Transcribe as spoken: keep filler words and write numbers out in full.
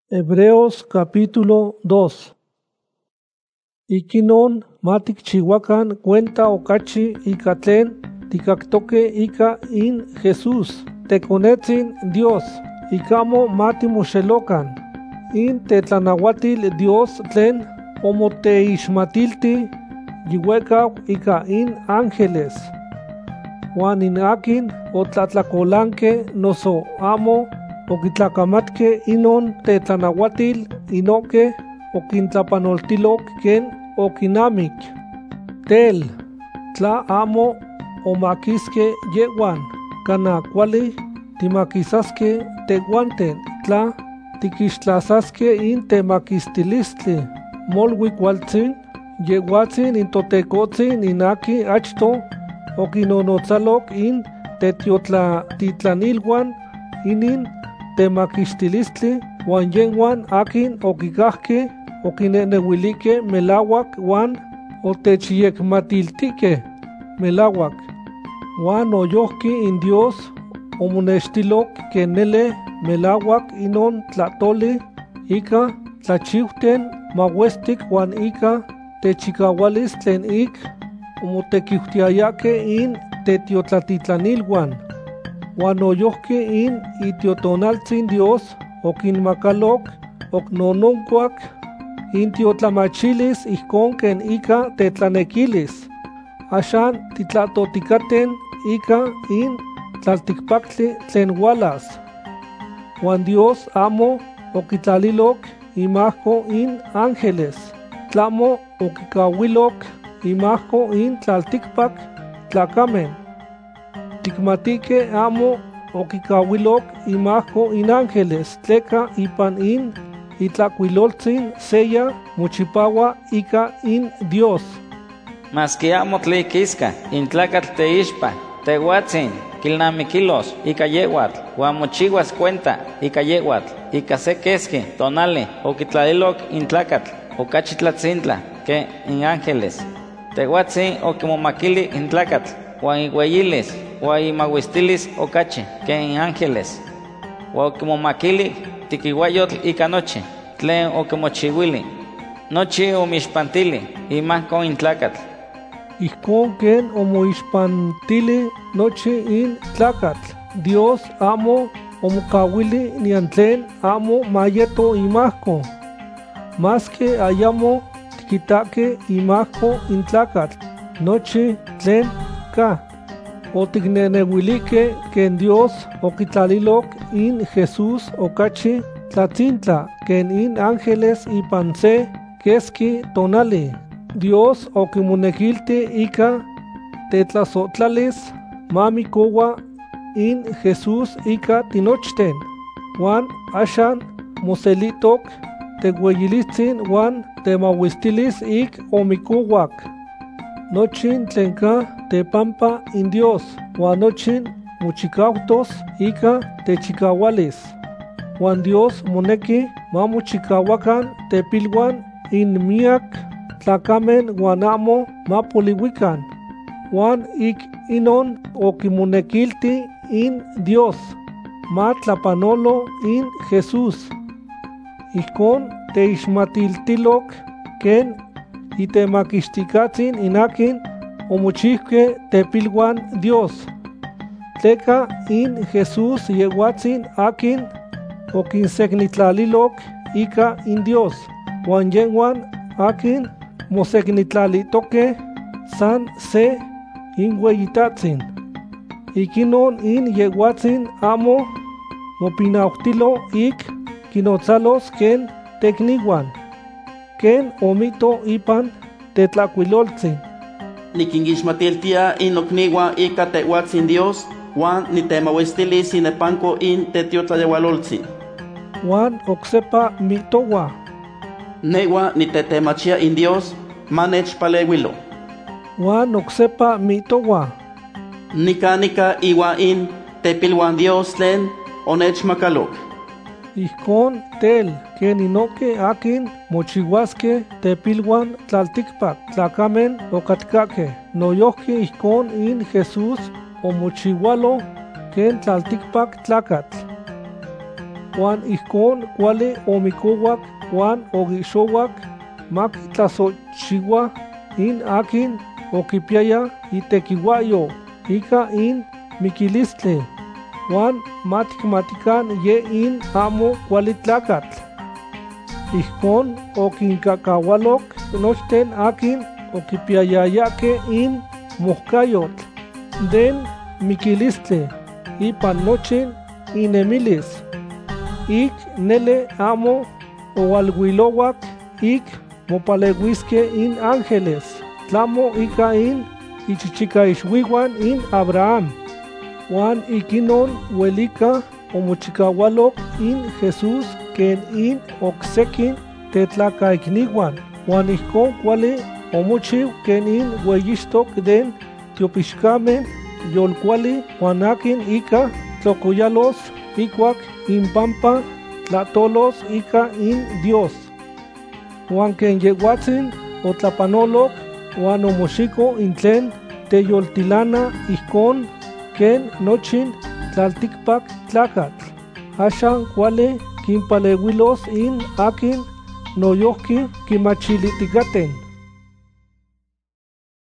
Hebreos capítulo dos. Ikinon matikchihuakan cuenta okachi ika tlen tikaktoke ika in Jesús, tekonetzin Dios, ikamo matimoxelokan. In tetlanauatil Dios tlen omoteixmatilti yiuekau ika in ángeles. Juan in akin otlatlacolanke noso amo okitlakamatke inon tetlanauatil inoke okintlapanoltilok ken okinamik. Tel, tla amo omakiske yehuan, kana kuali timakisaske tehuanten, tla tikixtlasaske in temakistilistli, molui kualtzin, yehuatzin in totekotzin in aki achto okinonotzalok in tetiotlatitlaniluan inin temakixtilistli, huan yehuan akin okikajke okineneuilike melawak huan otechyekmatiltike melawak. Huan oyohki in Dios omonextilok ken nele melawak inon tlatoli ika tlachiuten mauestik huan ika techikaualis tlen ik omotekiutiayake in tetiotlatitlaniluan. Huan oyohki in itiotonaltzin Dios okinmakalok oknononkuak in tiotlamachilis ijkon ken ika tetlanekilis. Axan titlatotikaten ika in tlaltikpaktli tlen ualas. Huan Dios amo okitlalilok imajko in ángeles, tlamo okikauilok imajko in tlaltikpak tlakamen. Tikmatike amo okikauilok imajko in ángeles tleka ipan in itlakuiloltzin seya mochipawa ika in Dios. Maski amo tlikiska in tlakatl teixpa, tehuatzin, kilnamikilos ika yehuatl, huan mochiuas cuenta ika yehuatl, ika se keski tonali okitlalilok in tlakatl, okachi tlatzintla ke in ángeles. Tehuatzin okimomakili in tlakatl, huan iueyilis, huan imauistilis okachi ke in ángeles. Huan okimomakili tikiuayotl ika nochi, tlen okimochiuili. Nochi omixpantili imajko in tlakatl. Ijkon ken omoixpantili nochi in tlakatl, Dios amo omokauili nian tlen amo mayeto imajko. Maske ayamo tikitake imajko in tlakatl, nochi tlen ka. Otikneneuilike ken Dios okitlalilok in Jesús okachi tlatzintla ken in ángeles ipan se keski tonali. Dios okimonekilti ika tetlasotlalis mamikowa in Jesús ika tinochten. Huan axan moselitok tehueyilitzin huan temauistilis ik omikowak. Nochin tlenka tepampa in Dios, huan nochin mochikautos ika techikaualis. Huan Dios moneki mamochikauakan tepilhuan in miak tlakamen huan amo mapoliuikan. Huan ik inon okimonekilti in Dios, matlapanolo in Jesús. Ijkon teixmatiltilok ken itemakixtikatzin inakin omochihke tepilhuan Dios. Tleka in Jesús yehuatzin akin okinseknitlalilok ika in Dios, huan yehuan akin moseknitlalitoke san se inweyitatzin. Ikinon in yehuatzin amo mopinautilo ik kinotzalos ken tekniwan, ken omito ipan tetlakuiloltzin. Nikinixmatiltia in okniwa ika tehuatzin Dios, huan nitemauistilis inepanko in tetiotlayeualoltzin. Huan oksepa mitowa. Newa nitetemachia in Dios, manechpaleuilo. Huan oksepa mitowa. Nika nika iwa in tepilhuan Dios tlen onechmakalok. Ijkon tel ken inoke akin mochihuaske tepilhuan tlaltikpak tlakamen okatkake. Noyohki ijkon in Jesús omochihualo ken tlaltikpak tlakatl. Juan ijkon kuali omikowak Juan ogixowak mak tlasochiwa in akin okipiaya itekiwayo ika in mikilistli. Juan matikmatikan ye in amo kuali tlakatl. Ijkon okinkakawalok nochten akin okipiayayake in mohkayotl den mikilistli ipan nochin inemilis. Ik nele amo owalhuilowak ik mopalehuiske in ángeles tlamo ika in ichichikaixwiwan in Abraham. Juan ikinon huelika omochikawalok in Jesús ken in oksekin tetlakaikniwan, Juan ijkon kuali omochiw ken in ueyixtok den tiopixkamen yolkuali Juan akin ika tlokoyalos ikuak impampa tlatolos ika in Dios. Juan ken yehuatzin otlapanolok Juan omoxiko intlen teyoltilana ijkon ken nochin tlaltikpak tlakatl. Axan kuali kinpalehuilos in akin noyohki kimachilitikaten.